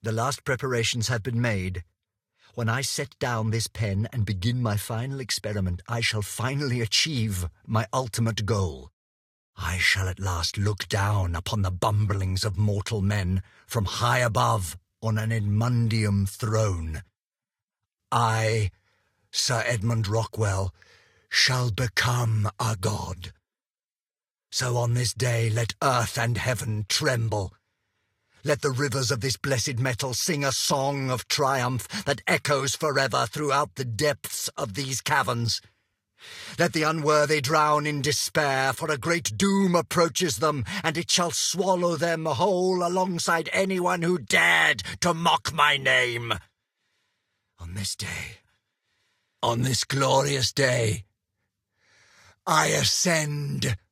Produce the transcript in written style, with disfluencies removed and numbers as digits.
The last preparations have been made. When I set down this pen and begin my final experiment, I shall finally achieve my ultimate goal. I shall at last look down upon the bumblings of mortal men from high above on an Edmundium throne. I, Sir Edmund Rockwell, shall become a god. So on this day let earth and heaven tremble. Let the rivers of this blessed metal sing a song of triumph that echoes forever throughout the depths of these caverns. Let the unworthy drown in despair, for a great doom approaches them, and it shall swallow them whole alongside anyone who dared to mock my name. On this day, on this glorious day, I ascend